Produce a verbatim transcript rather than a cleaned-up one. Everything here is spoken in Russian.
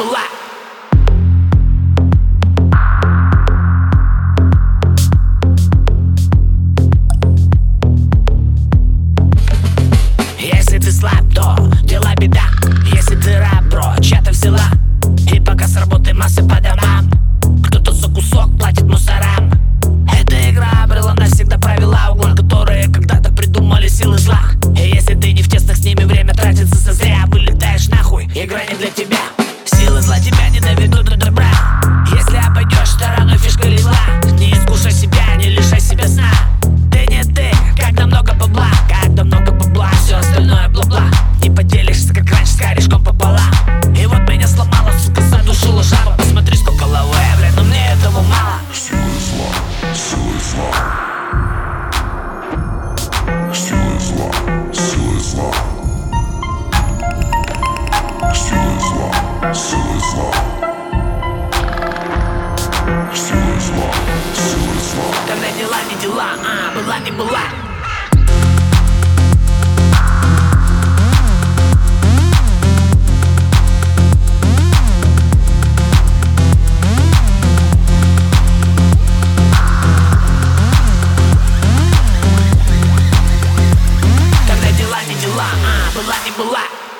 была. Если ты слаб, то дела беда. Если ты раб, бро, чья-то взяла. И пока с работы массы по домам, кто-то за кусок платит мусорам. Эта игра обрела навсегда правила, углом которые когда-то придумали силы зла. И если ты не в тестах, с ними время тратится зазря. Вылетаешь нахуй, игра не для тебя. Силы зла тебя не доведут до добра. Если обойдешь стороной, фишка легла. Не искушай себя, не лишай себя сна. Ты не ты, когда много бабла. Когда много бабла, все остальное бла-бла. Не поделишься, как раньше, с корешком пополам. И вот меня сломала, сука, задушила жаба. Посмотри, сколько лавы, блядь, но мне этого мало. Силы зла, силы зла, силы зла, силы зла, силы зла, силы зла, силы зла, силы зла. Когда дела не дела, а была не была. Когда дела не дела, а была не была.